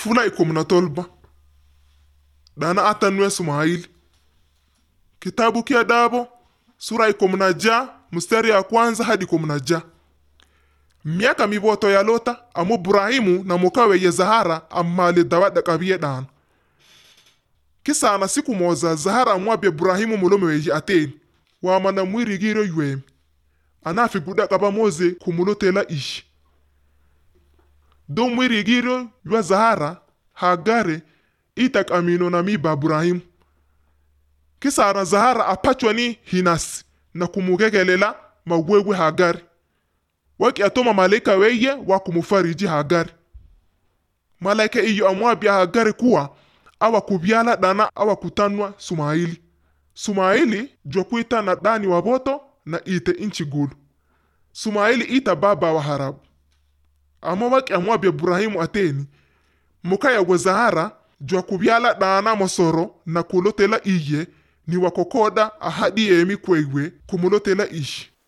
Fula 17 dana atanwe Sumaili. Kitabu kia Dabo sura 16 mstari ya kwanza hadi 16. Miaka miboto ya lota amu Burahimu na mukawe ya Zahara amali dawada kabiye dan. Kisa na siku moza Zahara amwabia Burahimu mulomeweji ateni wa mana mwiri giro yuemi. Anafi buda kaba moze kumulotela ishi. Do mwiri giro ywa Zahara Hagare itak amino na miba Burahimu. Kisa na Zahara apachwani hinasi na kumugegelela magwegwe Hagari. Waki atoma malaika weye wa kumufariji Hagari. Malaika iyo amwabia Hagari kuwa awa kubyala dana awa kutanwa Sumaili. Sumaili jokuita na dani waboto na ite inchi gulu. Sumaili ita baba wa Harabu. Ama waki amwabia Burahimu ateni mukaya wa Zahara jokubyala dana mosoro na kulotela iye ni wakokoda ahadi emi kwegwe kumulotela ishi.